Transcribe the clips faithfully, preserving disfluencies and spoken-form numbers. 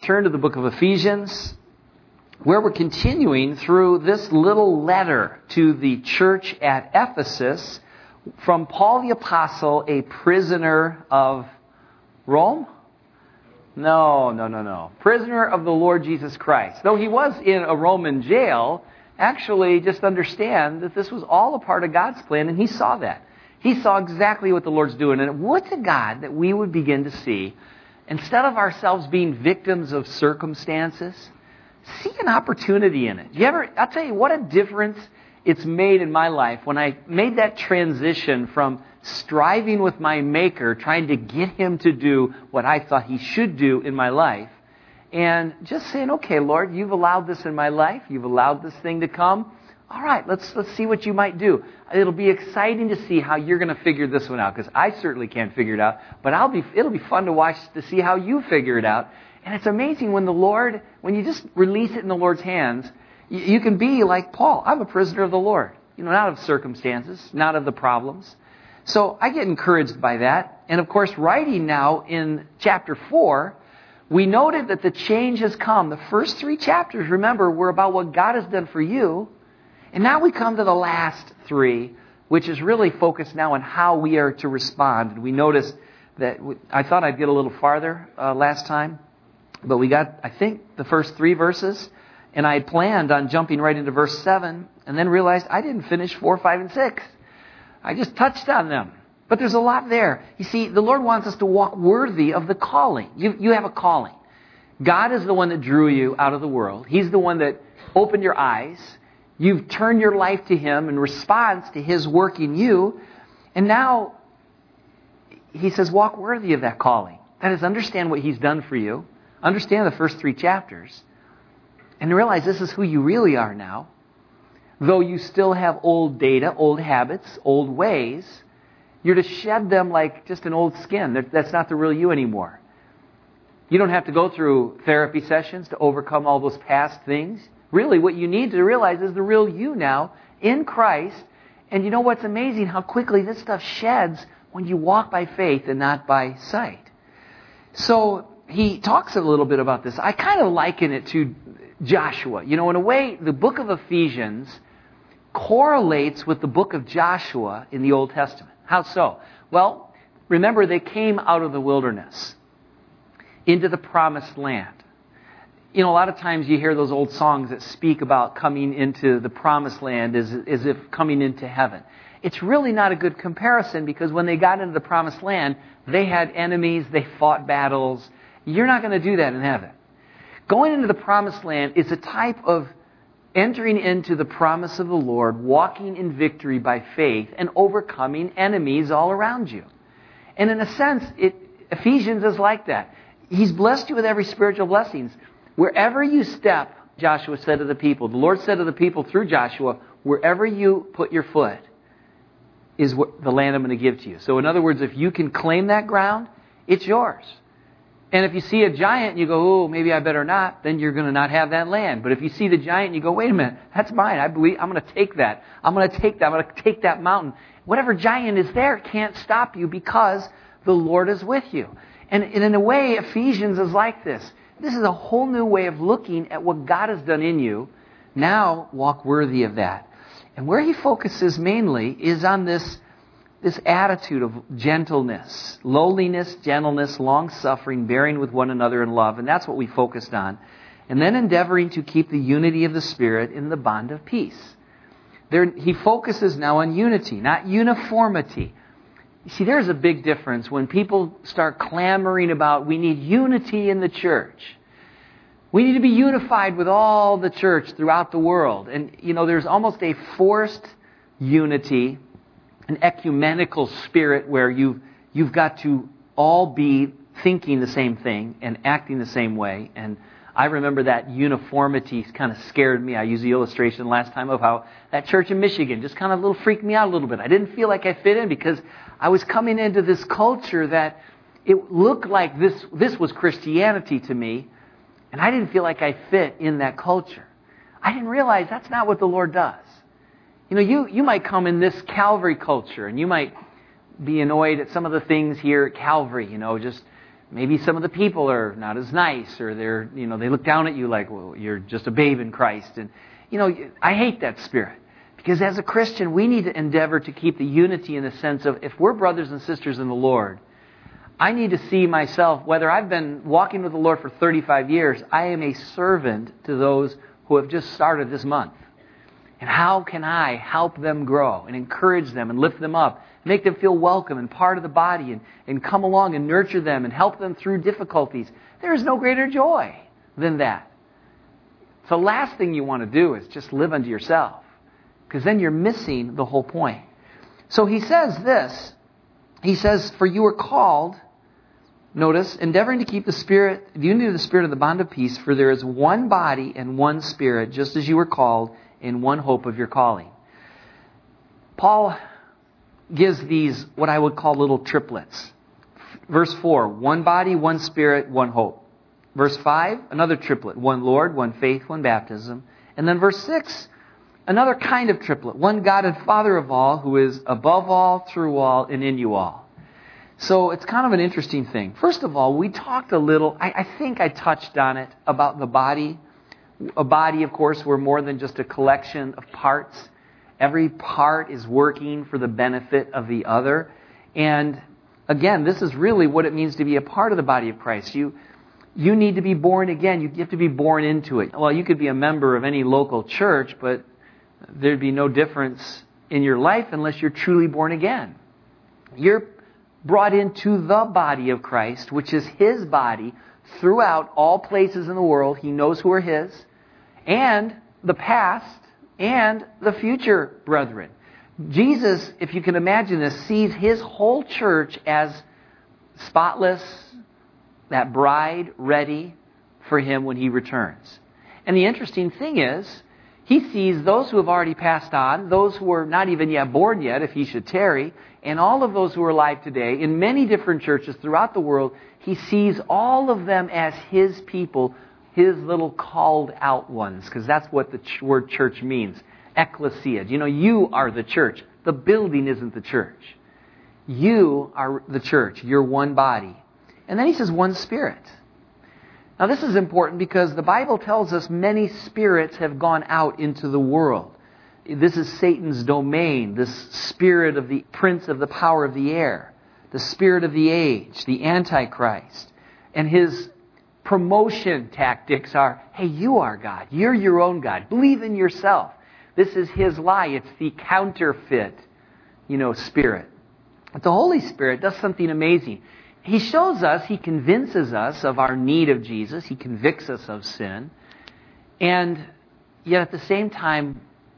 turn to the book of Ephesians, where we're continuing through this little letter to the church at Ephesus from Paul the Apostle, a prisoner of Rome? No, no, no, no. Prisoner of the Lord Jesus Christ. Though he was in a Roman jail, actually just understand that this was all a part of God's plan, and he saw that. He saw exactly what the Lord's doing. And what to God that we would begin to see, instead of ourselves being victims of circumstances, see an opportunity in it. You ever? I'll tell you what a difference it's made in my life when I made that transition from striving with my Maker, trying to get Him to do what I thought He should do in my life, and just saying, okay, Lord, you've allowed this in my life. You've allowed this thing to come. All right, let's let's see what you might do. It'll be exciting to see how you're going to figure this one out, because I certainly can't figure it out, but I'll be. It'll be fun to watch to see how you figure it out. And it's amazing when the Lord, when you just release it in the Lord's hands, you, you can be like Paul. I'm a prisoner of the Lord. You know, not of circumstances, not of the problems. So I get encouraged by that. And of course, writing now in chapter four, we noted that the change has come. The first three chapters, remember, were about what God has done for you. And now we come to the last three, which is really focused now on how we are to respond. And we noticed that we, I thought I'd get a little farther uh, last time. But we got, I think, the first three verses, and I had planned on jumping right into verse seven, and then realized I didn't finish four, five, and six. I just touched on them. But there's a lot there. You see, the Lord wants us to walk worthy of the calling. You, you have a calling. God is the one that drew you out of the world. He's the one that opened your eyes. You've turned your life to Him in response to His work in you. And now, He says, walk worthy of that calling. That is, understand what He's done for you. Understand the first three chapters and realize this is who you really are now. Though you still have old data, old habits, old ways, you're to shed them like just an old skin. That's not the real you anymore. You don't have to go through therapy sessions to overcome all those past things. Really, what you need to realize is the real you now in Christ. And you know what's amazing? How quickly this stuff sheds when you walk by faith and not by sight. So he talks a little bit about this. I kind of liken it to Joshua. You know, in a way, the book of Ephesians correlates with the book of Joshua in the Old Testament. How so? Well, remember they came out of the wilderness into the promised land. You know, a lot of times you hear those old songs that speak about coming into the promised land as, as if coming into heaven. It's really not a good comparison, because when they got into the promised land, they had enemies, they fought battles. You're not going to do that in heaven. Going into the promised land is a type of entering into the promise of the Lord, walking in victory by faith, and overcoming enemies all around you. And in a sense, it, Ephesians is like that. He's blessed you with every spiritual blessings. Wherever you step, Joshua said to the people, the Lord said to the people through Joshua, wherever you put your foot is the land I'm going to give to you. So in other words, if you can claim that ground, it's yours. And if you see a giant and you go, oh, maybe I better not, then you're going to not have that land. But if you see the giant and you go, wait a minute, that's mine. I believe I'm going to take that. I'm going to take that. I'm going to take that mountain. Whatever giant is there can't stop you, because the Lord is with you. And, and in a way, Ephesians is like this. This is a whole new way of looking at what God has done in you. Now walk worthy of that. And where he focuses mainly is on this This attitude of gentleness, lowliness, gentleness, long-suffering, bearing with one another in love. And that's what we focused on. And then endeavoring to keep the unity of the Spirit in the bond of peace. There, he focuses now on unity, not uniformity. You see, there's a big difference when people start clamoring about, we need unity in the church. We need to be unified with all the church throughout the world. And, you know, there's almost a forced unity, an ecumenical spirit where you've, you've got to all be thinking the same thing and acting the same way. And I remember that uniformity kind of scared me. I used the illustration last time of how that church in Michigan just kind of a little freaked me out a little bit. I didn't feel like I fit in, because I was coming into this culture that it looked like this, this was Christianity to me, and I didn't feel like I fit in that culture. I didn't realize that's not what the Lord does. You know, you, you might come in this Calvary culture, and you might be annoyed at some of the things here at Calvary, you know, just maybe some of the people are not as nice, or they're, you know, they look down at you like, well, you're just a babe in Christ. And, you know, I hate that spirit. Because as a Christian, we need to endeavor to keep the unity in the sense of, if we're brothers and sisters in the Lord, I need to see myself, whether I've been walking with the Lord for thirty-five years, I am a servant to those who have just started this month. And how can I help them grow and encourage them and lift them up, make them feel welcome and part of the body, and, and come along and nurture them and help them through difficulties? There is no greater joy than that. So the last thing you want to do is just live unto yourself, because then you're missing the whole point. So he says this. He says, for you are called, notice, endeavoring to keep the Spirit, the unity of the Spirit of the bond of peace, for there is one body and one Spirit, just as you were called, in one hope of your calling. Paul gives these, what I would call little triplets. Verse four, one body, one Spirit, one hope. Verse five, another triplet, one Lord, one faith, one baptism. And then verse six, another kind of triplet, one God and Father of all, who is above all, through all, and in you all. So it's kind of an interesting thing. First of all, we talked a little, I, I think I touched on it, about the body. A body, of course, we're more than just a collection of parts. Every part is working for the benefit of the other. And again, this is really what it means to be a part of the body of Christ. You you need to be born again. You have to be born into it. Well, you could be a member of any local church, but there'd be no difference in your life unless you're truly born again. You're brought into the body of Christ, which is His body, throughout all places in the world. He knows who are His, and the past and the future brethren. Jesus, if you can imagine this, sees His whole church as spotless, that bride ready for Him when He returns. And the interesting thing is, He sees those who have already passed on, those who are not even yet born yet, if He should tarry, and all of those who are alive today in many different churches throughout the world. He sees all of them as His people, His little called out ones, because that's what the ch- word church means. Ecclesia. You know, you are the church. The building isn't the church. You are the church. You're one body. And then he says one Spirit. Now this is important because the Bible tells us many spirits have gone out into the world. This is Satan's domain, this spirit of the prince of the power of the air, the spirit of the age, the Antichrist. And his promotion tactics are, hey, you are God. You're your own God. Believe in yourself. This is his lie. It's the counterfeit, you know, spirit. But the Holy Spirit does something amazing. He shows us, He convinces us of our need of Jesus. He convicts us of sin. And yet at the same time,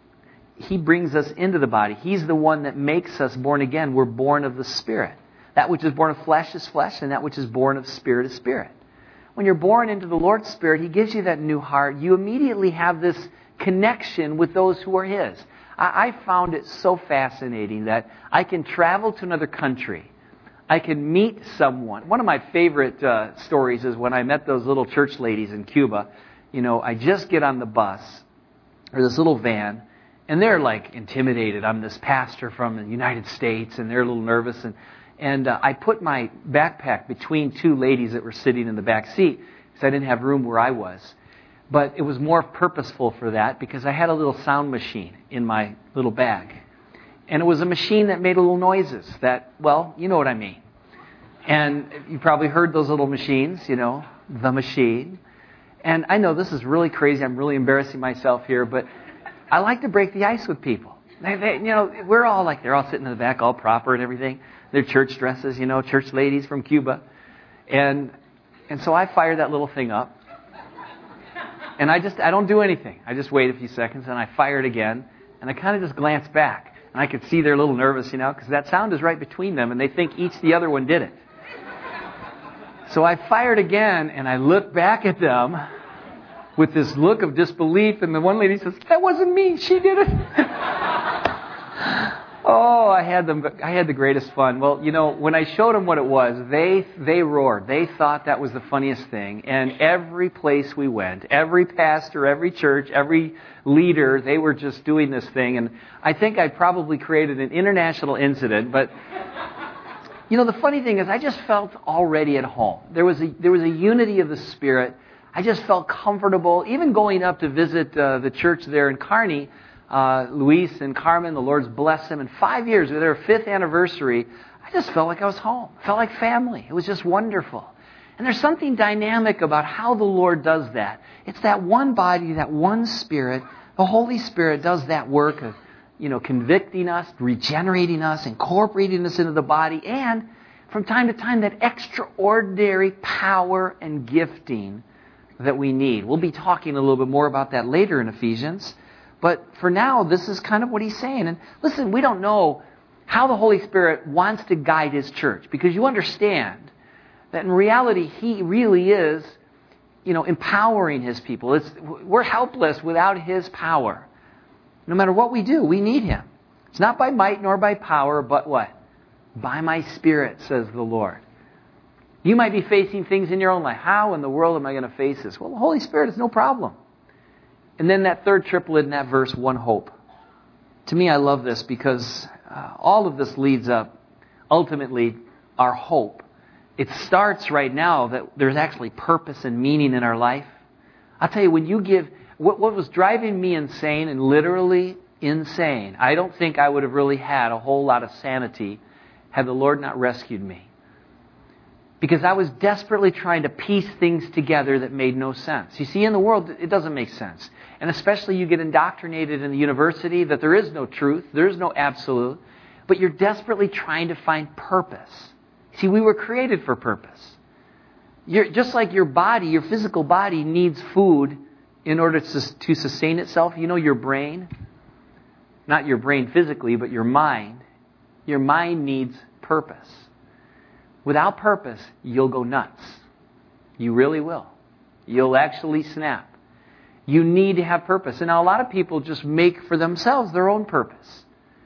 He brings us into the body. He's the one that makes us born again. We're born of the Spirit. That which is born of flesh is flesh, and that which is born of spirit is spirit. When you're born into the Lord's Spirit, He gives you that new heart. You immediately have this connection with those who are His. I, I found it so fascinating that I can travel to another country. I can meet someone. One of my favorite uh, stories is when I met those little church ladies in Cuba. You know, I just get on the bus, or this little van, and they're like intimidated. I'm this pastor from the United States, and they're a little nervous. And, and uh, I put my backpack between two ladies that were sitting in the back seat because I didn't have room where I was. But it was more purposeful for that because I had a little sound machine in my little bag. And it was a machine that made little noises that, well, you know what I mean. And you probably heard those little machines, you know, the machine. And I know this is really crazy. I'm really embarrassing myself here, but I like to break the ice with people. They, they, you know, we're all like, they're all sitting in the back, all proper and everything. Their church dresses, you know, church ladies from Cuba. And and so I fire that little thing up. And I just, I don't do anything. I just wait a few seconds and I fire it again. And I kind of just glance back. And I could see they're a little nervous, you know, because that sound is right between them, and they think each the other one did it. So I fired again, and I looked back at them with this look of disbelief, and the one lady says, "That wasn't me. She did it." Oh, I had them. I had the greatest fun. Well, you know, when I showed them what it was, they they roared. They thought that was the funniest thing. And every place we went, every pastor, every church, every leader, they were just doing this thing. And I think I probably created an international incident. But You know, the funny thing is I just felt already at home. There was a, there was a unity of the Spirit. I just felt comfortable. Even going up to visit uh, the church there in Kearney, uh, Luis and Carmen, the Lord's blessed them. In five years, with their fifth anniversary, I just felt like I was home. I felt like family. It was just wonderful. And there's something dynamic about how the Lord does that. It's that one body, that one Spirit. The Holy Spirit does that work of, you know, convicting us, regenerating us, incorporating us into the body, and from time to time that extraordinary power and gifting that we need. We'll be talking a little bit more about that later in Ephesians. But for now, this is kind of what he's saying. And listen, we don't know how the Holy Spirit wants to guide His church, because you understand that in reality, He really is, you know, empowering His people. It's, we're helpless without His power. No matter what we do, we need Him. It's not by might nor by power, but what? By my Spirit, says the Lord. You might be facing things in your own life. How in the world am I going to face this? Well, the Holy Spirit is no problem. And then that third triplet in that verse, one hope. To me, I love this because uh, all of this leads up, ultimately, our hope. It starts right now that there's actually purpose and meaning in our life. I'll tell you, when you give... What, what was driving me insane, and literally insane, I don't think I would have really had a whole lot of sanity had the Lord not rescued me. Because I was desperately trying to piece things together that made no sense. You see, in the world, it doesn't make sense. And especially you get indoctrinated in the university that there is no truth, there is no absolute, but you're desperately trying to find purpose. See, we were created for purpose. You're, just like your body, your physical body needs food in order to, to sustain itself. You know, your brain, not your brain physically, but your mind, your mind needs purpose. Without purpose, you'll go nuts. You really will. You'll actually snap. You need to have purpose. And now a lot of people just make for themselves their own purpose.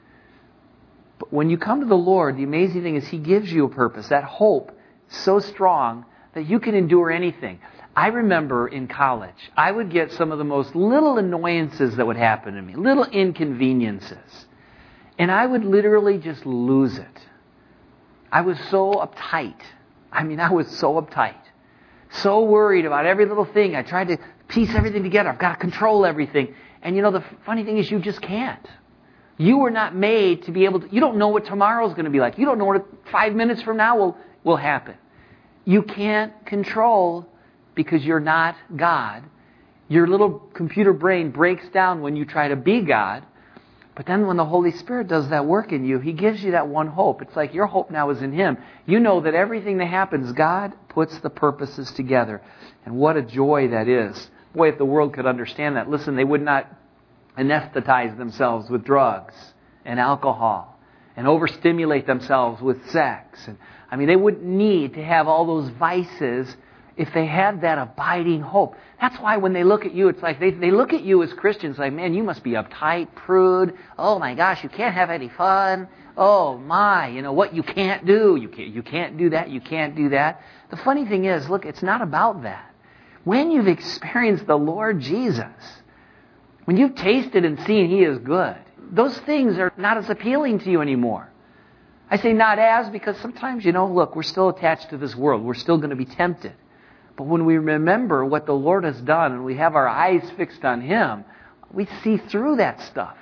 But when you come to the Lord, the amazing thing is He gives you a purpose. That hope so strong that you can endure anything. I remember in college, I would get some of the most little annoyances that would happen to me, little inconveniences. And I would literally just lose it. I was so uptight. I mean, I was so uptight. So worried about every little thing. I tried to piece everything together. I've got to control everything. And you know, the funny thing is you just can't. You were not made to be able to... You don't know what tomorrow's going to be like. You don't know what five minutes from now will, will happen. You can't control because you're not God. Your little computer brain breaks down when you try to be God. But then when the Holy Spirit does that work in you, He gives you that one hope. It's like your hope now is in Him. You know that everything that happens, God puts the purposes together. And what a joy that is. Boy, if the world could understand that. Listen, they would not anesthetize themselves with drugs and alcohol and overstimulate themselves with sex. And I mean, they wouldn't need to have all those vices if they had that abiding hope. That's why when they look at you, it's like they, they look at you as Christians like, man, you must be uptight, prude. Oh my gosh, you can't have any fun. Oh my, you know what you can't do. You can't, you can't do that. You can't do that. The funny thing is, look, it's not about that. When you've experienced the Lord Jesus, when you've tasted and seen He is good, those things are not as appealing to you anymore. I say not as because sometimes, you know, look, we're still attached to this world. We're still going to be tempted. But when we remember what the Lord has done and we have our eyes fixed on Him, we see through that stuff.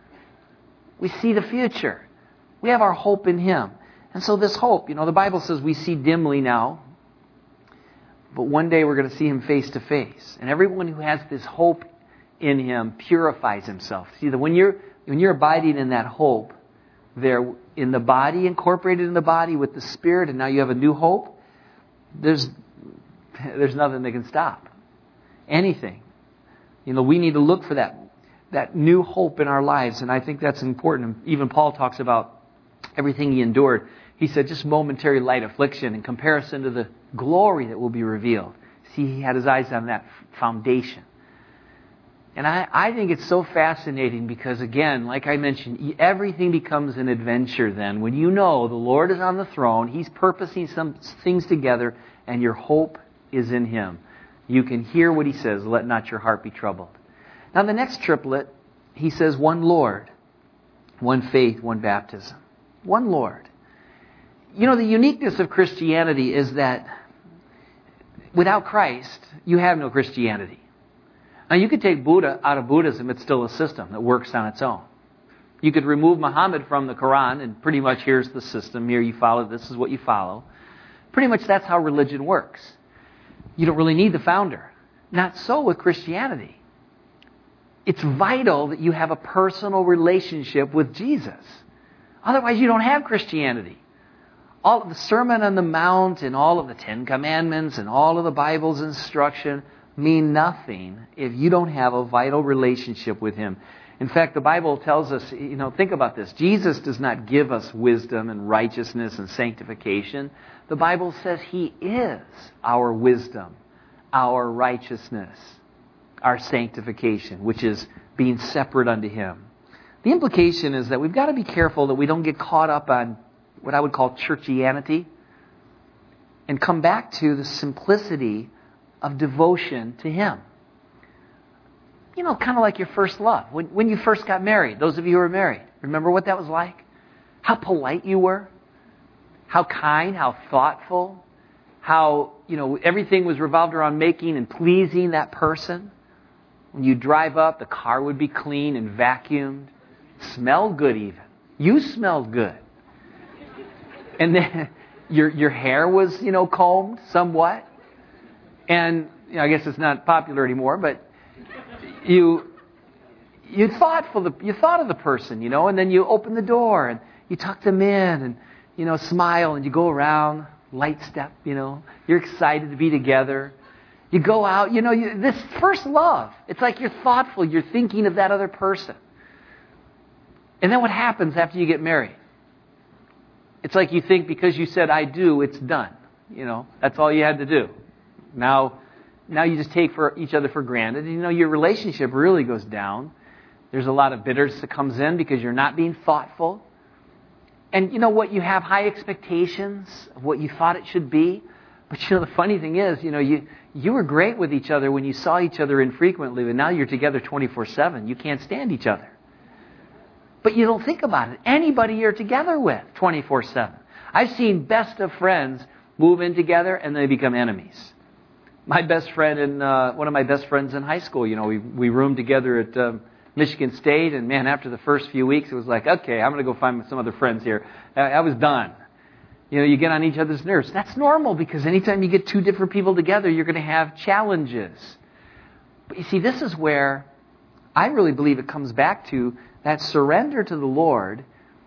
We see the future. We have our hope in Him. And so this hope, you know, the Bible says we see dimly now, but one day we're going to see Him face to face. And everyone who has this hope in Him purifies himself. See, that when you're when you're abiding in that hope, there in the body, incorporated in the body with the Spirit, and now you have a new hope, there's there's nothing that can stop. Anything. You know, we need to look for that that new hope in our lives, and I think that's important. Even Paul talks about everything he endured. He said just momentary light affliction in comparison to the glory that will be revealed. See, he had his eyes on that foundation. And I, I think it's so fascinating because, again, like I mentioned, everything becomes an adventure then. When you know the Lord is on the throne, He's purposing some things together, and your hope is in Him. You can hear what He says, let not your heart be troubled. Now the next triplet, he says one Lord, one faith, one baptism. One Lord. You know, the uniqueness of Christianity is that without Christ, you have no Christianity. Now, you could take Buddha out of Buddhism, it's still a system that works on its own. You could remove Muhammad from the Quran, and pretty much here's the system. Here you follow, this is what you follow. Pretty much that's how religion works. You don't really need the founder. Not so with Christianity. It's vital that you have a personal relationship with Jesus. Otherwise, you don't have Christianity. All of the Sermon on the Mount and all of the Ten Commandments and all of the Bible's instruction mean nothing if you don't have a vital relationship with Him. In fact, the Bible tells us, you know, think about this. Jesus does not give us wisdom and righteousness and sanctification. The Bible says He is our wisdom, our righteousness, our sanctification, which is being separate unto Him. The implication is that we've got to be careful that we don't get caught up on what I would call churchianity and come back to the simplicity of devotion to Him. You know, kind of like your first love. When, when you first got married, those of you who are married, remember what that was like? How polite you were? How kind, how thoughtful, how, you know, everything was revolved around making and pleasing that person. When you drive up, the car would be clean and vacuumed. Smelled good even. You smelled good. And then your your hair was, you know, combed somewhat. And you know, I guess it's not popular anymore, but you you thoughtful you thought of the person, you know, and then you open the door and you tuck them in and, you know, smile and you go around, light step, you know. You're excited to be together. You go out, you know, you, this first love. It's like you're thoughtful, you're thinking of that other person. And then what happens after you get married? It's like you think because you said, I do, it's done. You know, that's all you had to do. Now, now you just take for each other for granted. And, you know, your relationship really goes down. There's a lot of bitterness that comes in because you're not being thoughtful. And you know what? You have high expectations of what you thought it should be. But you know, the funny thing is, you know, you, you were great with each other when you saw each other infrequently, but now you're together twenty-four seven. You can't stand each other. But you don't think about it. Anybody you're together with twenty-four seven. I've seen best of friends move in together and they become enemies. My best friend and uh, one of my best friends in high school, you know, we we roomed together at um, Michigan State, and man, after the first few weeks, it was like, okay, I'm going to go find some other friends here. I, I was done. You know, you get on each other's nerves. That's normal because anytime you get two different people together, you're going to have challenges. But you see, this is where I really believe it comes back to that surrender to the Lord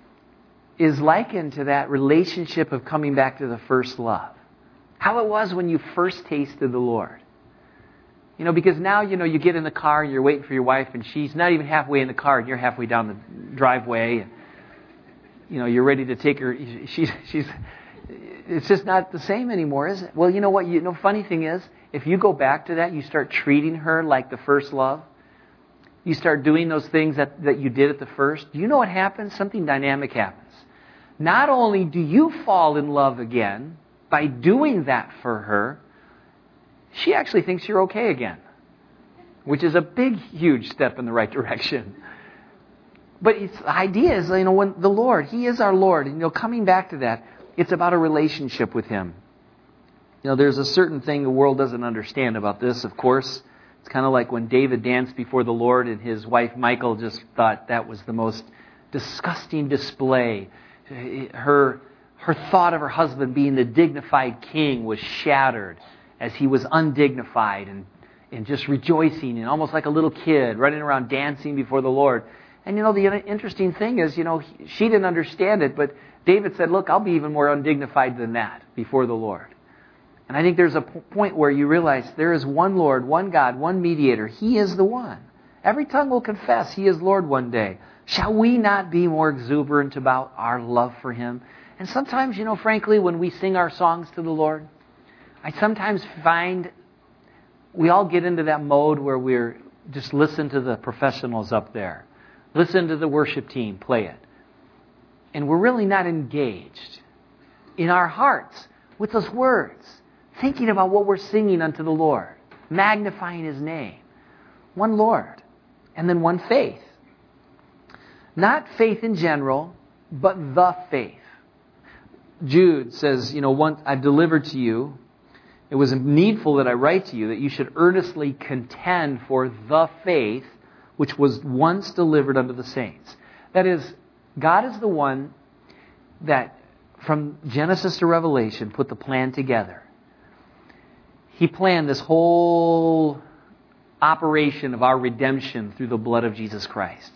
is likened to that relationship of coming back to the first love. How it was when you first tasted the Lord. You know, because now, you know, you get in the car and you're waiting for your wife and she's not even halfway in the car and you're halfway down the driveway. And, you know, you're ready to take her. She's, she's, it's just not the same anymore, is it? Well, you know what? You know, funny thing is, if you go back to that, you start treating her like the first love. You start doing those things that, that you did at the first. Do you know what happens? Something dynamic happens. Not only do you fall in love again by doing that for her, she actually thinks you're okay again, which is a big, huge step in the right direction. But it's, the idea is, you know, when the Lord, He is our Lord, and you know, coming back to that, it's about a relationship with Him. You know, there's a certain thing the world doesn't understand about this, of course. It's kind of like when David danced before the Lord and his wife Michal just thought that was the most disgusting display. Her, her thought of her husband being the dignified king was shattered as he was undignified and, and just rejoicing and almost like a little kid running around dancing before the Lord. And you know, the interesting thing is, you know, she didn't understand it, but David said, look, I'll be even more undignified than that before the Lord. And I think there's a point where you realize there is one Lord, one God, one mediator. He is the one. Every tongue will confess He is Lord one day. Shall we not be more exuberant about our love for Him? And sometimes, you know, frankly, when we sing our songs to the Lord, I sometimes find we all get into that mode where we're just listen to the professionals up there. Listen to the worship team play it. And we're really not engaged in our hearts with those words, thinking about what we're singing unto the Lord, magnifying His name. One Lord, and then one faith. Not faith in general, but the faith. Jude says, you know, once I've delivered to you, it was needful that I write to you that you should earnestly contend for the faith which was once delivered unto the saints. That is, God is the one that from Genesis to Revelation put the plan together. He planned this whole operation of our redemption through the blood of Jesus Christ.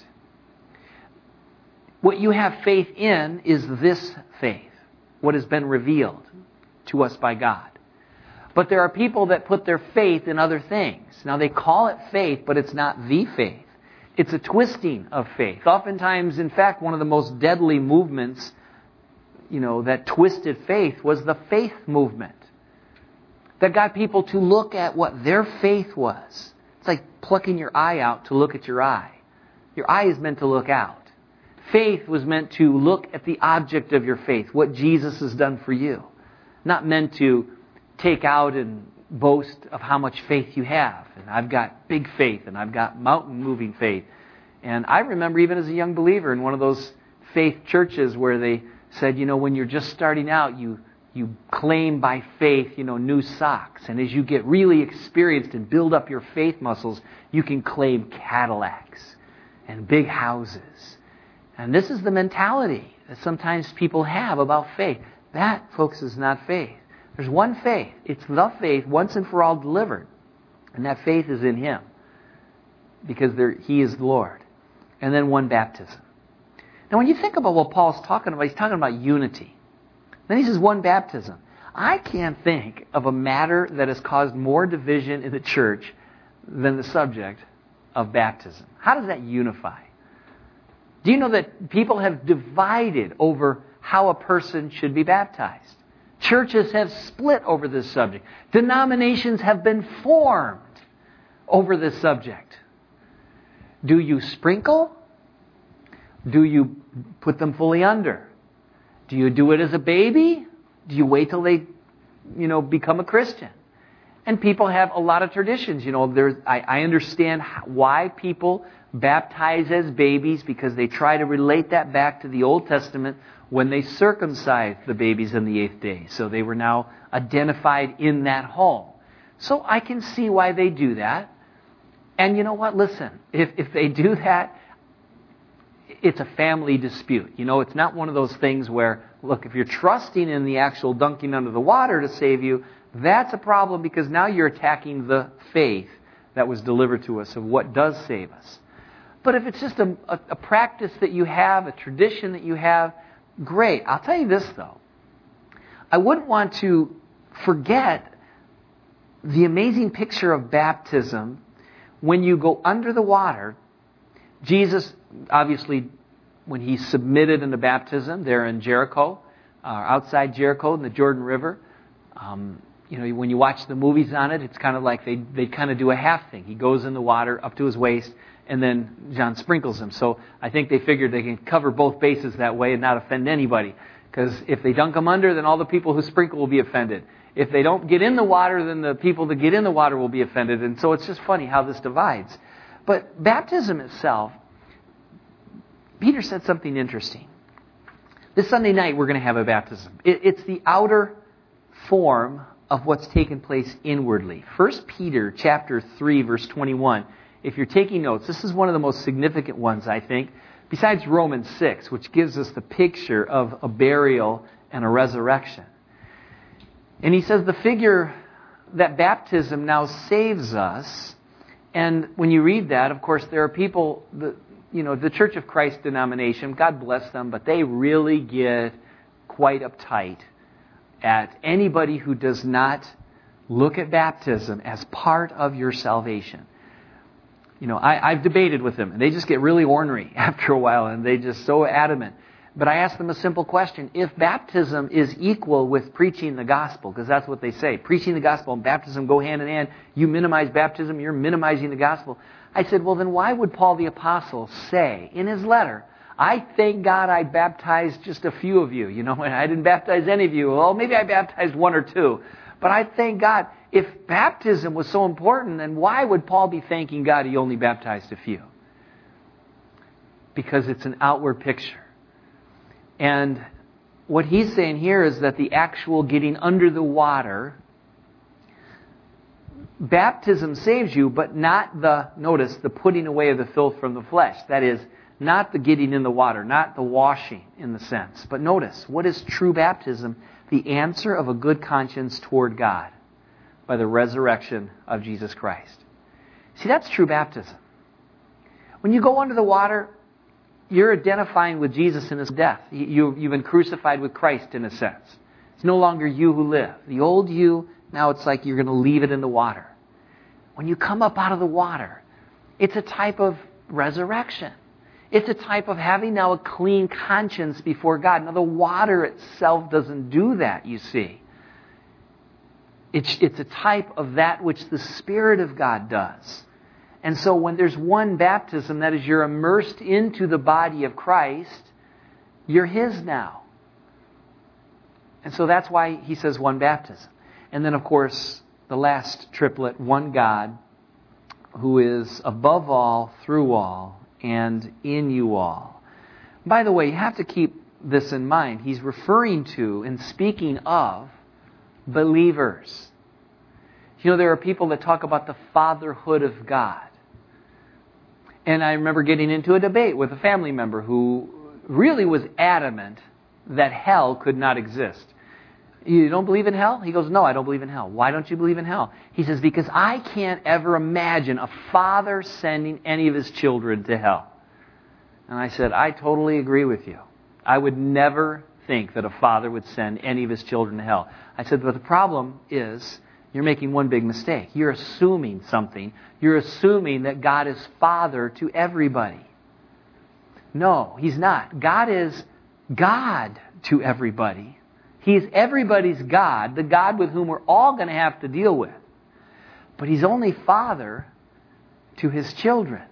What you have faith in is this faith, what has been revealed to us by God. But there are people that put their faith in other things. Now they call it faith, but it's not the faith. It's a twisting of faith. Oftentimes, in fact, one of the most deadly movements, you know, that twisted faith was the faith movement. That got people to look at what their faith was. It's like plucking your eye out to look at your eye. Your eye is meant to look out. Faith was meant to look at the object of your faith, what Jesus has done for you. Not meant to take out and boast of how much faith you have. And I've got big faith, and I've got mountain-moving faith. And I remember even as a young believer in one of those faith churches where they said, you know, when you're just starting out, you you claim by faith, you know, new socks. And as you get really experienced and build up your faith muscles, you can claim Cadillacs and big houses. And this is the mentality that sometimes people have about faith. That, folks, is not faith. There's one faith. It's the faith once and for all delivered. And that faith is in Him. Because there, He is the Lord. And then one baptism. Now when you think about what Paul's talking about, he's talking about unity. Then he says one baptism. I can't think of a matter that has caused more division in the church than the subject of baptism. How does that unify? Do you know that people have divided over how a person should be baptized? Churches have split over this subject. Denominations have been formed over this subject. Do you sprinkle? Do you put them fully under? Do you do it as a baby? Do you wait till they, you know, become a Christian? And people have a lot of traditions. You know, there's, I, I understand why people baptize as babies, because they try to relate that back to the Old Testament when they circumcised the babies on the eighth day. So they were now identified in that home. So I can see why they do that. And you know what? Listen, if, if they do that, it's a family dispute. You know, it's not one of those things where, look, if you're trusting in the actual dunking under the water to save you, that's a problem, because now you're attacking the faith that was delivered to us of what does save us. But if it's just a, a, a practice that you have, a tradition that you have, great. I'll tell you this, though. I wouldn't want to forget the amazing picture of baptism when you go under the water. Jesus, obviously, when He submitted into baptism there in Jericho, uh, outside Jericho in the Jordan River, um, you know, when you watch the movies on it, it's kind of like they they kind of do a half thing. He goes in the water up to his waist, and then John sprinkles him. So I think they figured they can cover both bases that way and not offend anybody. Because if they dunk him under, then all the people who sprinkle will be offended. If they don't get in the water, then the people that get in the water will be offended. And so it's just funny how this divides. But baptism itself, Peter said something interesting. This Sunday night we're going to have a baptism. It, it's the outer form of what's taken place inwardly. First Peter chapter three, verse twenty-one. If you're taking notes, this is one of the most significant ones, I think, besides Romans six, which gives us the picture of a burial and a resurrection. And he says the figure that baptism now saves us. And when you read that, of course, there are people, the, you know, the Church of Christ denomination, God bless them, but they really get quite uptight at anybody who does not look at baptism as part of your salvation. You know, I, I've debated with them, and they just get really ornery after a while, and they just so adamant. But I ask them a simple question. If baptism is equal with preaching the gospel, because that's what they say, preaching the gospel and baptism go hand in hand, you minimize baptism, you're minimizing the gospel. I said, well, then why would Paul the Apostle say in his letter, I thank God I baptized just a few of you. You know, I didn't baptize any of you. Well, maybe I baptized one or two. But I thank God. If baptism was so important, then why would Paul be thanking God he only baptized a few? Because it's an outward picture. And what he's saying here is that the actual getting under the water, baptism saves you, but not the, notice, the putting away of the filth from the flesh. That is, not the getting in the water, not the washing in the sense. But notice, what is true baptism? The answer of a good conscience toward God by the resurrection of Jesus Christ. See, that's true baptism. When you go under the water, you're identifying with Jesus in His death. You, you've been crucified with Christ in a sense. It's no longer you who live. The old you, now it's like you're going to leave it in the water. When you come up out of the water, it's a type of resurrection. It's a type of having now a clean conscience before God. Now, the water itself doesn't do that, you see. It's, it's a type of that which the Spirit of God does. And so when there's one baptism, that is, you're immersed into the body of Christ, you're His now. And so that's why he says one baptism. And then, of course, the last triplet, one God, who is above all, through all, and in you all. By the way, you have to keep this in mind. He's referring to and speaking of believers. You know, there are people that talk about the fatherhood of God. And I remember getting into a debate with a family member who really was adamant that hell could not exist. You don't believe in hell? He goes, no, I don't believe in hell. Why don't you believe in hell? He says, because I can't ever imagine a father sending any of his children to hell. And I said, I totally agree with you. I would never think that a father would send any of his children to hell. I said, but the problem is, you're making one big mistake. You're assuming something. You're assuming that God is Father to everybody. No, He's not. God is God to everybody. He's everybody's God, the God with whom we're all going to have to deal with. But He's only Father to His children.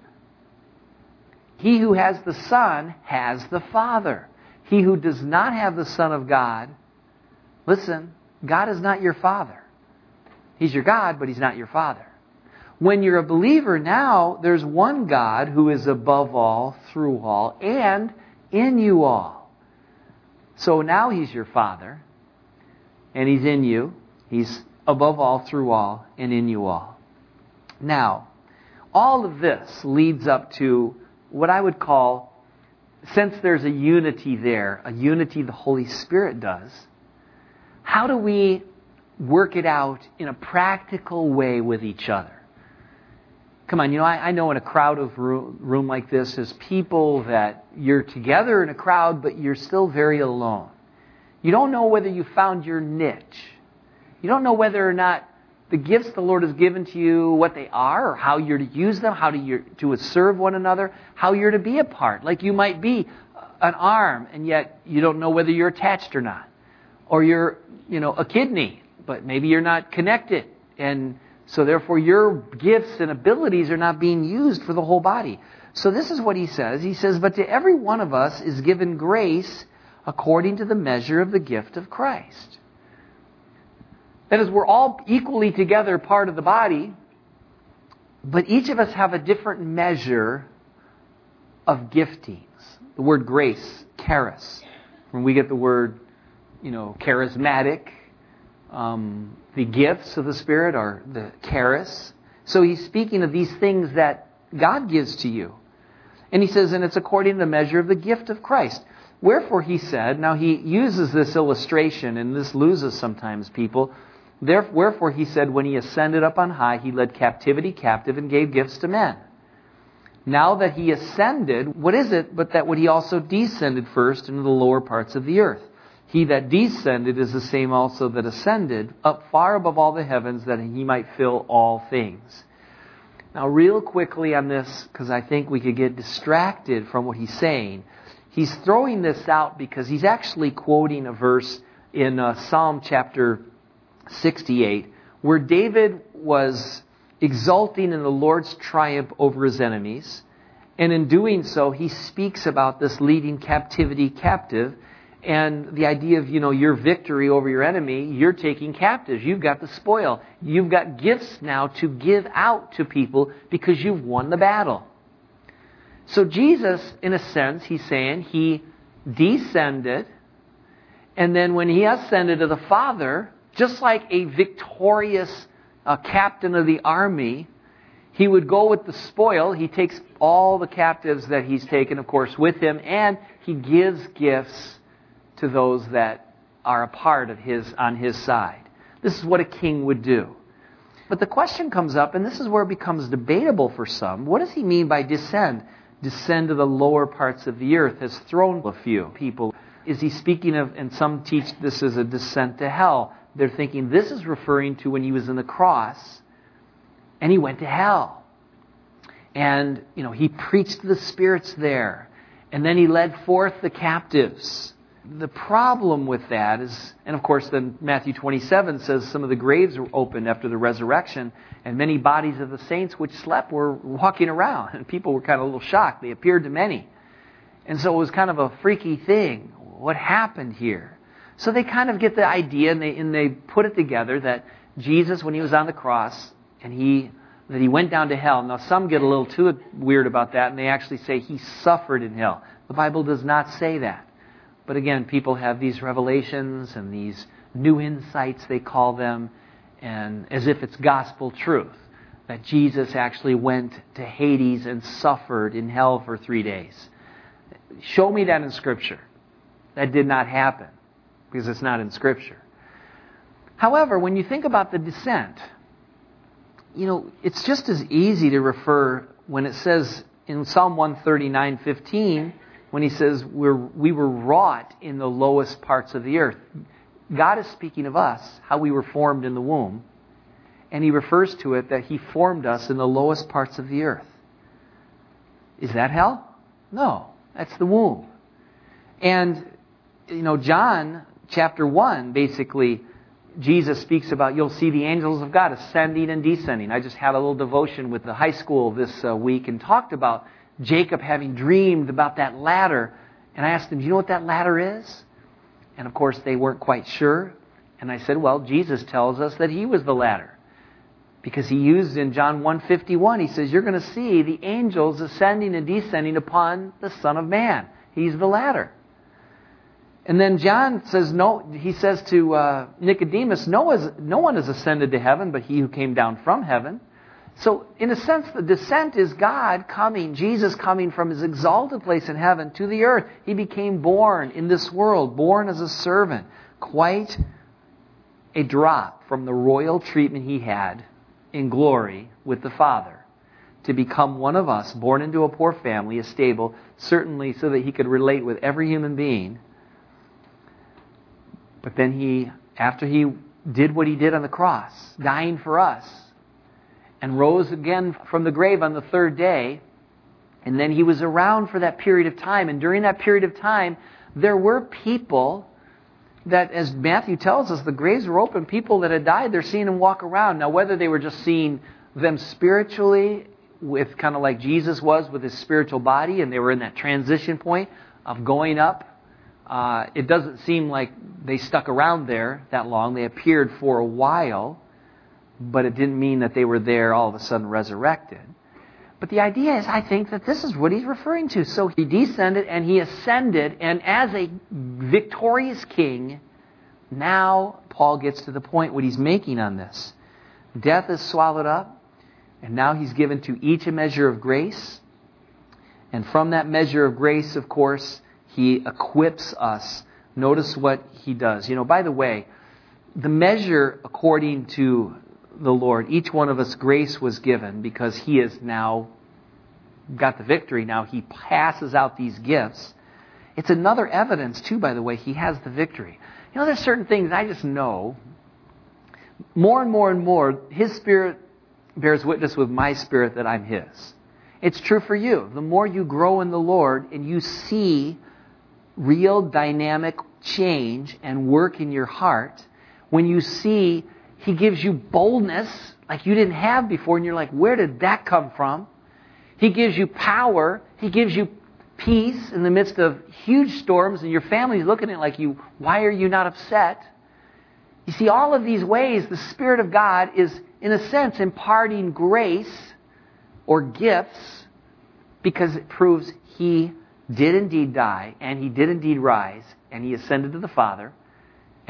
He who has the Son has the Father. He who does not have the Son of God, listen, God is not your Father. He's your God, but He's not your Father. When you're a believer now, there's one God who is above all, through all, and in you all. So now He's your Father, and He's in you. He's above all, through all, and in you all. Now, all of this leads up to what I would call, since there's a unity there, a unity the Holy Spirit does, how do we work it out in a practical way with each other? Come on, you know, I, I know in a crowd of room, room like this, there's people that you're together in a crowd, but you're still very alone. You don't know whether you found your niche. You don't know whether or not the gifts the Lord has given to you, what they are, or how you're to use them, how to, you're, to serve one another, how you're to be a part. Like you might be an arm, and yet you don't know whether you're attached or not. Or you're, you know, a kidney, but maybe you're not connected. And so therefore your gifts and abilities are not being used for the whole body. So this is what he says. He says, but to every one of us is given grace according to the measure of the gift of Christ. That is, we're all equally together part of the body, but each of us have a different measure of giftings. The word grace, charis, when we get the word, you know, charismatic, um, the gifts of the Spirit are the charis. So he's speaking of these things that God gives to you. And he says, and it's according to the measure of the gift of Christ. Wherefore he said, now he uses this illustration, and this loses sometimes people. Wherefore he said, when he ascended up on high, he led captivity captive and gave gifts to men. Now that he ascended, what is it but that when he also descended first into the lower parts of the earth? He that descended is the same also that ascended up far above all the heavens, that he might fill all things. Now real quickly on this, because I think we could get distracted from what he's saying. He's throwing this out because he's actually quoting a verse in uh, Psalm chapter sixty-eight, where David was exulting in the Lord's triumph over his enemies. And in doing so, he speaks about this leading captivity captive. And the idea of, you know, your victory over your enemy, you're taking captives. You've got the spoil. You've got gifts now to give out to people because you've won the battle. So Jesus, in a sense, he's saying he descended And then when he ascended to the Father, just like a victorious uh, captain of the army, he would go with the spoil. He takes all the captives that he's taken, of course, with him, and he gives gifts to those that are a part of his, on his side. This is what a king would do. But the question comes up, and this is where it becomes debatable for some. What does he mean by descend? Descend to the lower parts of the earth has thrown a few people. Is he speaking of, and some teach this as a descent to hell. They're thinking this is referring to when he was in the cross and he went to hell. And, you know, he preached to the spirits there. And then he led forth the captives. The problem with that is, and of course then Matthew twenty-seven says some of the graves were opened after the resurrection, and many bodies of the saints which slept were walking around. And people were kind of a little shocked. They appeared to many. And so it was kind of a freaky thing. What happened here? So they kind of get the idea, and they and they put it together that Jesus, when he was on the cross, and he that he went down to hell. Now some get a little too weird about that, and they actually say he suffered in hell. The Bible does not say that. But again, people have these revelations and these new insights, they call them, and as if it's gospel truth, that Jesus actually went to Hades and suffered in hell for three days. Show me that in Scripture. That did not happen, because it's not in Scripture. However, when you think about the descent, you know, it's just as easy to refer when it says in Psalm one thirty-nine fifteen, when he says we're, we were wrought in the lowest parts of the earth. God is speaking of us, how we were formed in the womb. And he refers to it that he formed us in the lowest parts of the earth. Is that hell? No, that's the womb. And, you know, John chapter one, basically, Jesus speaks about, you'll see the angels of God ascending and descending. I just had a little devotion with the high school this uh, week and talked about Jacob having dreamed about that ladder. And I asked him, do you know what that ladder is? And of course they weren't quite sure. And I said, well, Jesus tells us that he was the ladder. Because he used in John one fifty-one, he says, you're going to see the angels ascending and descending upon the Son of Man. He's the ladder. And then John says, no, he says to uh, Nicodemus, no, is, no one has ascended to heaven but he who came down from heaven. So, in a sense, the descent is God coming, Jesus coming from his exalted place in heaven to the earth. He became born in this world, born as a servant. Quite a drop from the royal treatment he had in glory with the Father. To become one of us, born into a poor family, a stable, certainly so that he could relate with every human being. But then he, after he did what he did on the cross, dying for us, and rose again from the grave on the third day. And then he was around for that period of time. And during that period of time, there were people that, as Matthew tells us, the graves were open. People that had died, they're seeing them walk around. Now, whether they were just seeing them spiritually, with kind of like Jesus was with his spiritual body, and they were in that transition point of going up, uh, it doesn't seem like they stuck around there that long. They appeared for a while. But it didn't mean that they were there all of a sudden resurrected. But the idea is, I think, that this is what he's referring to. So he descended and he ascended, and as a victorious king, now Paul gets to the point what he's making on this. Death is swallowed up, and now he's given to each a measure of grace. And from that measure of grace, of course, he equips us. Notice what he does. You know, by the way, the measure according to the Lord, each one of us grace was given because he has now got the victory. Now he passes out these gifts. It's another evidence too, by the way, he has the victory. You know, there's certain things I just know. More and more and more, his Spirit bears witness with my spirit that I'm his. It's true for you. The more you grow in the Lord and you see real dynamic change and work in your heart, when you see he gives you boldness like you didn't have before, and you're like, where did that come from? He gives you power. He gives you peace in the midst of huge storms, and your family's looking at it like, you, why are you not upset? You see, all of these ways, the Spirit of God is, in a sense, imparting grace or gifts because it proves he did indeed die, and he did indeed rise, and he ascended to the Father.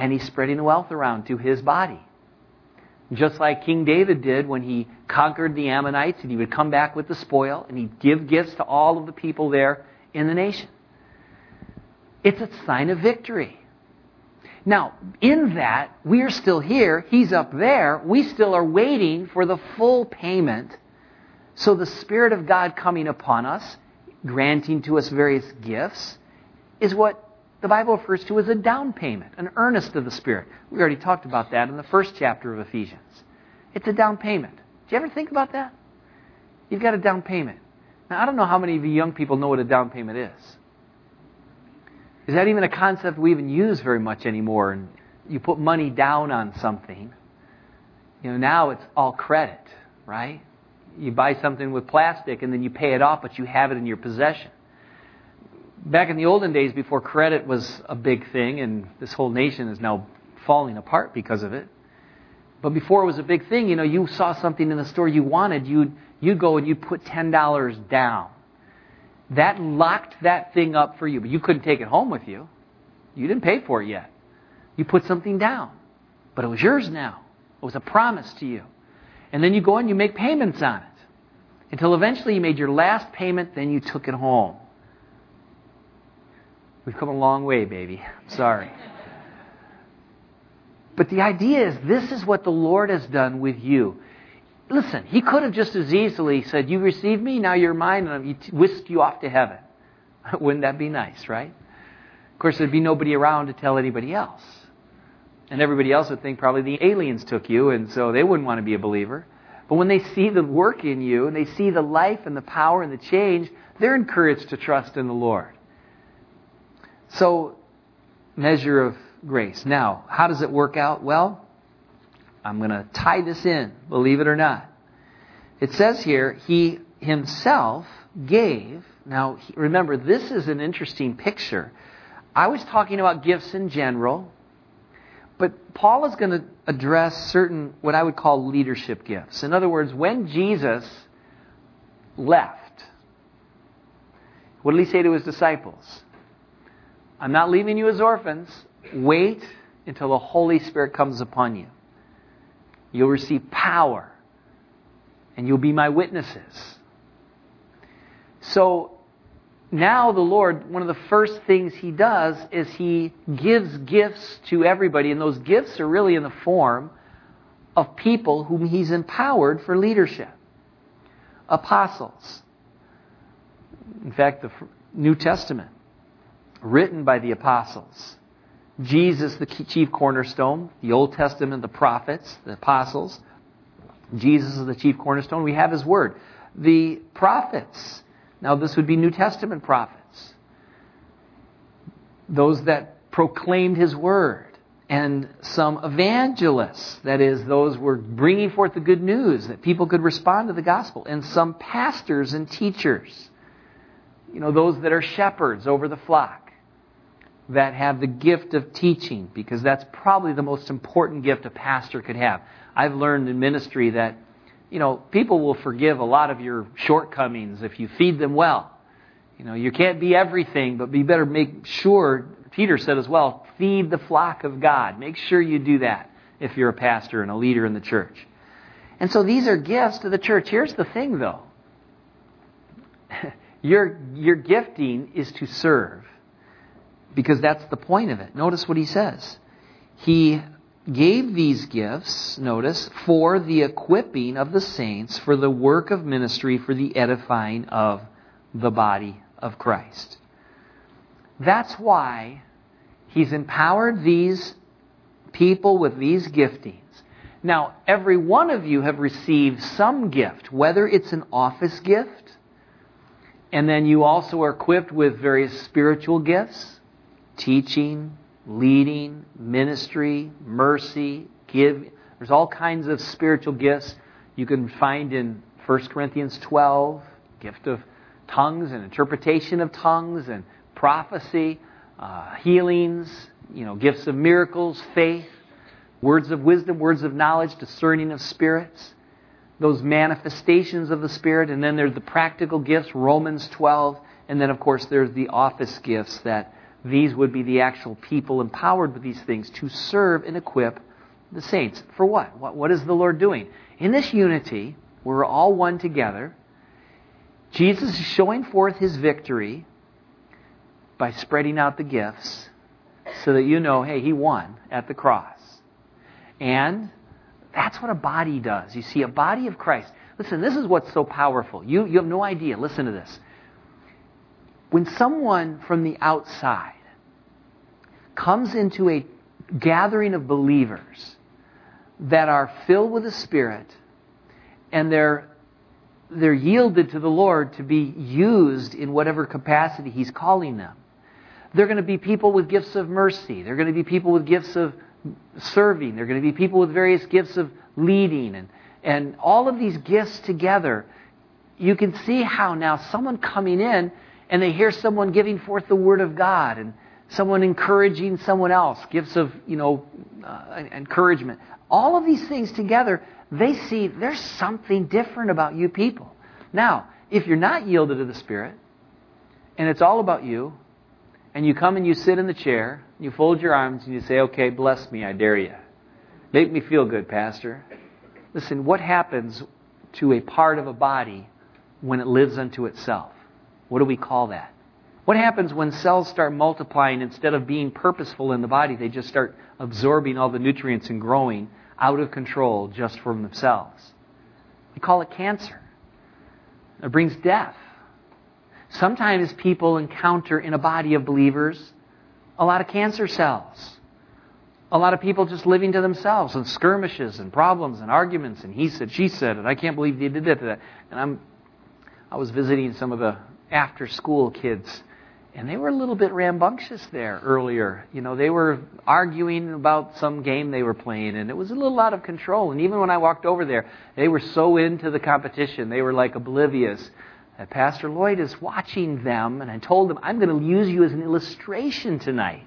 And he's spreading wealth around to his body. Just like King David did when he conquered the Ammonites, and he would come back with the spoil, and he'd give gifts to all of the people there in the nation. It's a sign of victory. Now, in that, we are still here. He's up there. We still are waiting for the full payment. So the Spirit of God coming upon us, granting to us various gifts, is what the Bible refers to as a down payment, an earnest of the Spirit. We already talked about that in the first chapter of Ephesians. It's a down payment. Do you ever think about that? You've got a down payment. Now, I don't know how many of you young people know what a down payment is. Is that even a concept we even use very much anymore? And you put money down on something. You know, now it's all credit, right? You buy something with plastic and then you pay it off, but you have it in your possession. Back in the olden days, before credit was a big thing, and this whole nation is now falling apart because of it. But before it was a big thing, you know, you saw something in the store you wanted, you'd, you'd go and you'd put ten dollars down. That locked that thing up for you, but you couldn't take it home with you. You didn't pay for it yet. You put something down, but it was yours now. It was a promise to you. And then you go and you make payments on it until eventually you made your last payment, then you took it home. We've come a long way, baby. Sorry. But the idea is this is what the Lord has done with you. Listen, He could have just as easily said, you received me, now you're mine, and He whisked you off to heaven. Wouldn't that be nice, right? Of course, there'd be nobody around to tell anybody else. And everybody else would think probably the aliens took you, and so they wouldn't want to be a believer. But when they see the work in you, and they see the life and the power and the change, they're encouraged to trust in the Lord. So, measure of grace. Now, how does it work out? Well, I'm going to tie this in, believe it or not. It says here, He Himself gave. Now, remember, this is an interesting picture. I was talking about gifts in general, but Paul is going to address certain, what I would call leadership gifts. In other words, when Jesus left, what did He say to His disciples? I'm not leaving you as orphans. Wait until the Holy Spirit comes upon you. You'll receive power, and you'll be my witnesses. So now the Lord, one of the first things He does is He gives gifts to everybody, and those gifts are really in the form of people whom He's empowered for leadership. Apostles. In fact, the New Testament, written by the apostles. Jesus, the chief cornerstone. The Old Testament, the prophets, the apostles. Jesus is the chief cornerstone. We have His Word. The prophets. Now this would be New Testament prophets. Those that proclaimed His Word. And some evangelists. That is, those were bringing forth the good news that people could respond to the gospel. And some pastors and teachers. You know, those that are shepherds over the flock. That have the gift of teaching, because that's probably the most important gift a pastor could have. I've learned in ministry that, you know, people will forgive a lot of your shortcomings if you feed them well. You know, you can't be everything, but you better make sure, Peter said as well, feed the flock of God. Make sure you do that if you're a pastor and a leader in the church. And so these are gifts to the church. Here's the thing, though. your, your gifting is to serve. Because that's the point of it. Notice what he says. He gave these gifts, notice, for the equipping of the saints, for the work of ministry, for the edifying of the body of Christ. That's why He's empowered these people with these giftings. Now, every one of you have received some gift, whether it's an office gift, and then you also are equipped with various spiritual gifts. Teaching, leading, ministry, mercy, give. There's all kinds of spiritual gifts you can find in First Corinthians twelve. Gift of tongues and interpretation of tongues and prophecy, uh, healings, you know, gifts of miracles, faith, words of wisdom, words of knowledge, discerning of spirits. Those manifestations of the Spirit. And then there's the practical gifts, Romans twelve. And then, of course, there's the office gifts that These would be the actual people empowered with these things to serve and equip the saints. For what? What, what is the Lord doing? In this unity, we're all one together. Jesus is showing forth His victory by spreading out the gifts so that you know, hey, He won at the cross. And that's what a body does. You see, a body of Christ. Listen, this is what's so powerful. You, you have no idea. Listen to this. When someone from the outside comes into a gathering of believers that are filled with the Spirit and they're they're yielded to the Lord to be used in whatever capacity He's calling them, they're going to be people with gifts of mercy. They're going to be people with gifts of serving. They're going to be people with various gifts of leading. And, and all of these gifts together, you can see how now someone coming in and they hear someone giving forth the Word of God and someone encouraging someone else, gifts of, you know, uh, encouragement. All of these things together, they see there's something different about you people. Now, if you're not yielded to the Spirit and it's all about you, and you come and you sit in the chair, you fold your arms and you say, okay, bless me, I dare you. Make me feel good, Pastor. Listen, what happens to a part of a body when it lives unto itself? What do we call that? What happens when cells start multiplying instead of being purposeful in the body? They just start absorbing all the nutrients and growing out of control just from themselves. We call it cancer. It brings death. Sometimes people encounter in a body of believers a lot of cancer cells. A lot of people just living to themselves and skirmishes and problems and arguments and he said, she said, and I can't believe they did that. And I'm, I was visiting some of the after school kids and they were a little bit rambunctious there earlier. You know, they were arguing about some game they were playing and it was a little out of control. And even when I walked over there, they were so into the competition. They were like oblivious. That Pastor Lloyd is watching them, and I told them, I'm going to use you as an illustration tonight.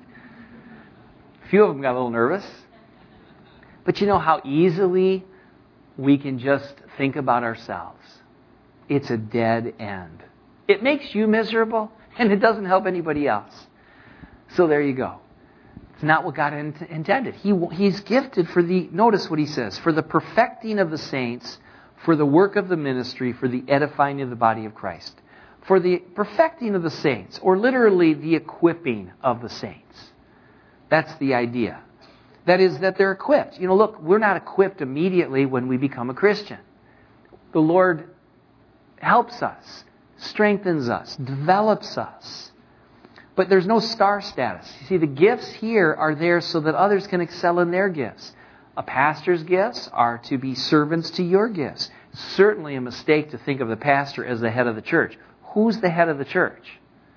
A few of them got a little nervous. But you know how easily we can just think about ourselves. It's a dead end. It makes you miserable, and it doesn't help anybody else. So there you go. It's not what God in- intended. He He's gifted for the, notice what He says, for the perfecting of the saints, for the work of the ministry, for the edifying of the body of Christ. For the perfecting of the saints, or literally the equipping of the saints. That's the idea. That is that they're equipped. You know, look, we're not equipped immediately when we become a Christian. The Lord helps us, strengthens us, develops us. But there's no star status. You see, the gifts here are there so that others can excel in their gifts. A pastor's gifts are to be servants to your gifts. It's certainly a mistake to think of the pastor as the head of the church. Who's the head of the church?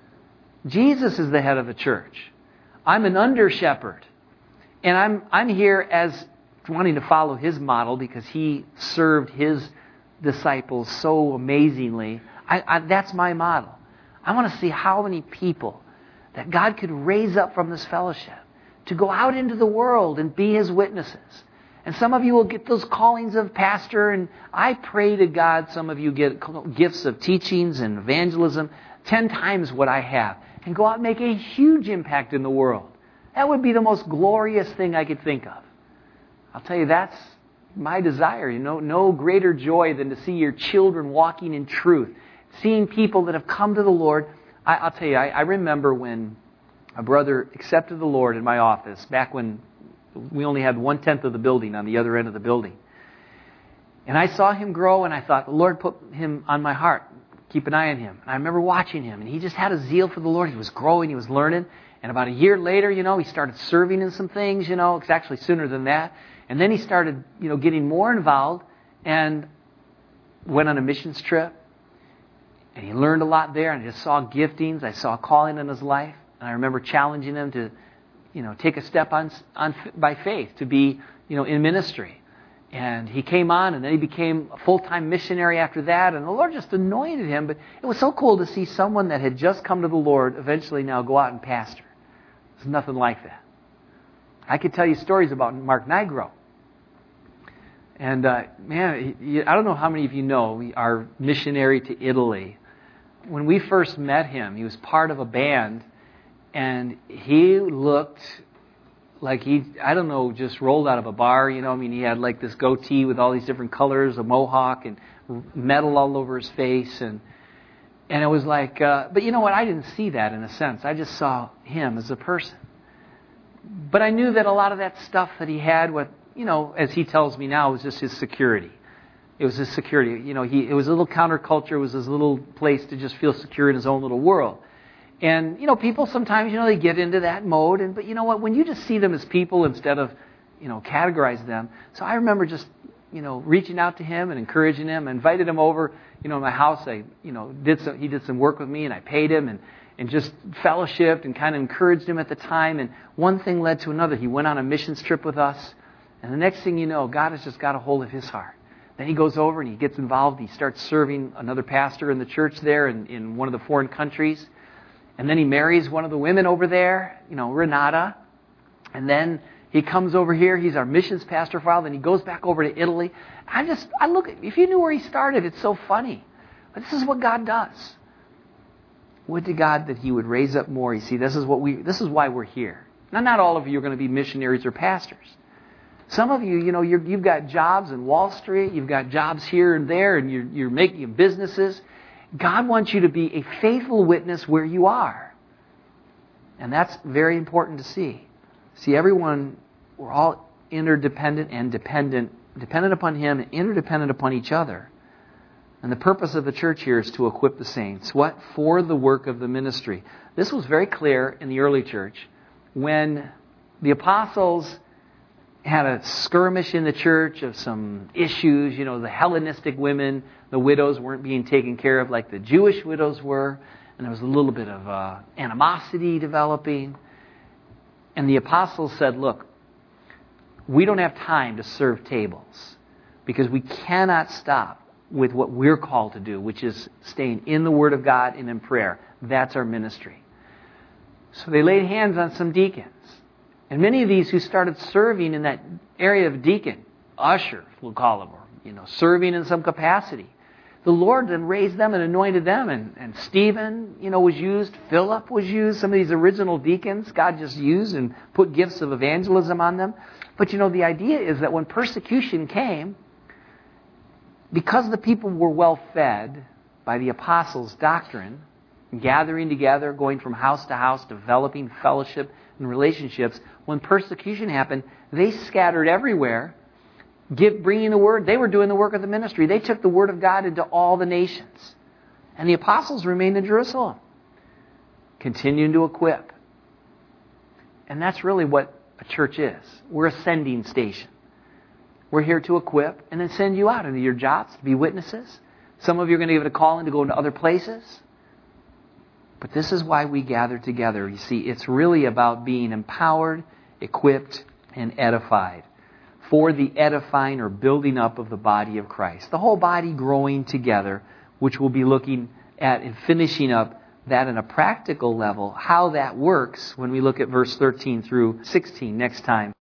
Jesus is the head of the church. I'm an under shepherd. And I'm I'm here as wanting to follow His model because He served His disciples so amazingly. I, I, that's my model. I want to see how many people that God could raise up from this fellowship to go out into the world and be His witnesses. And some of you will get those callings of pastor, and I pray to God some of you get gifts of teachings and evangelism, ten times what I have, and go out and make a huge impact in the world. That would be the most glorious thing I could think of. I'll tell you, that's my desire. You know, no greater joy than to see your children walking in truth, seeing people that have come to the Lord. I, I'll tell you, I, I remember when a brother accepted the Lord in my office back when we only had one-tenth of the building on the other end of the building. And I saw him grow, and I thought, the Lord put him on my heart. Keep an eye on him. And I remember watching him, and he just had a zeal for the Lord. He was growing, he was learning. And about a year later, you know, he started serving in some things, you know. It's actually sooner than that. And then he started, you know, getting more involved and went on a missions trip. And he learned a lot there, and I just saw giftings. I saw calling in his life. And I remember challenging him to, you know, take a step on, on by faith to be, you know, in ministry. And he came on, and then he became a full-time missionary after that. And the Lord just anointed him. But it was so cool to see someone that had just come to the Lord eventually now go out and pastor. There's nothing like that. I could tell you stories about Mark Nigro. And, uh, man, I don't know how many of you know our missionary to Italy. When we first met him, he was part of a band. And he looked like he, I don't know, just rolled out of a bar, you know. I mean, he had like this goatee with all these different colors, a mohawk, and metal all over his face. And and it was like, uh, but you know what? I didn't see that in a sense. I just saw him as a person. But I knew that a lot of that stuff that he had, what, you know, as he tells me now, was just his security. It was his security. You know, he it was a little counterculture. It was his little place to just feel secure in his own little world. And, you know, people sometimes, you know, they get into that mode. And but you know what? When you just see them as people instead of, you know, categorize them. So I remember just, you know, reaching out to him and encouraging him. I invited him over, you know, to my house. I, you know, did some, he did some work with me, and I paid him and, and just fellowshipped and kind of encouraged him at the time. And one thing led to another. He went on a missions trip with us. And the next thing you know, God has just got a hold of his heart. Then he goes over and he gets involved. He starts serving another pastor in the church there in, in one of the foreign countries. And then he marries one of the women over there, you know, Renata. And then he comes over here. He's our missions pastor for a while. Then he goes back over to Italy. I just, I look, if you knew where he started, it's so funny. But this is what God does. Would to God that he would raise up more. You see, this is what we, this is why we're here. Now, not all of you are going to be missionaries or pastors. Some of you, you know, you're, you've got jobs in Wall Street. You've got jobs here and there, and you're, you're making businesses. God wants you to be a faithful witness where you are. And that's very important to see. See, everyone, we're all interdependent and dependent, dependent upon him and interdependent upon each other. And the purpose of the church here is to equip the saints. What? For the work of the ministry. This was very clear in the early church. When the apostles had a skirmish in the church of some issues, you know, the Hellenistic women, the widows weren't being taken care of like the Jewish widows were, and there was a little bit of uh, animosity developing. And the apostles said, look, we don't have time to serve tables because we cannot stop with what we're called to do, which is staying in the Word of God and in prayer. That's our ministry. So they laid hands on some deacons. And many of these who started serving in that area of deacon, usher, we'll call them, or, you know, serving in some capacity, the Lord then raised them and anointed them. And, and Stephen, you know, was used. Philip was used. Some of these original deacons, God just used and put gifts of evangelism on them. But, you know, the idea is that when persecution came, because the people were well fed by the apostles' doctrine, gathering together, going from house to house, developing fellowship and relationships, when persecution happened, they scattered everywhere, give, bringing the word. They were doing the work of the ministry. They took the word of God into all the nations. And the apostles remained in Jerusalem, continuing to equip. And that's really what a church is. We're a sending station. We're here to equip and then send you out into your jobs to be witnesses. Some of you are going to give it a call in to go into other places. But this is why we gather together. You see, it's really about being empowered, equipped, and edified for the edifying or building up of the body of Christ. The whole body growing together, which we'll be looking at and finishing up that in a practical level, how that works when we look at verse thirteen through sixteen next time.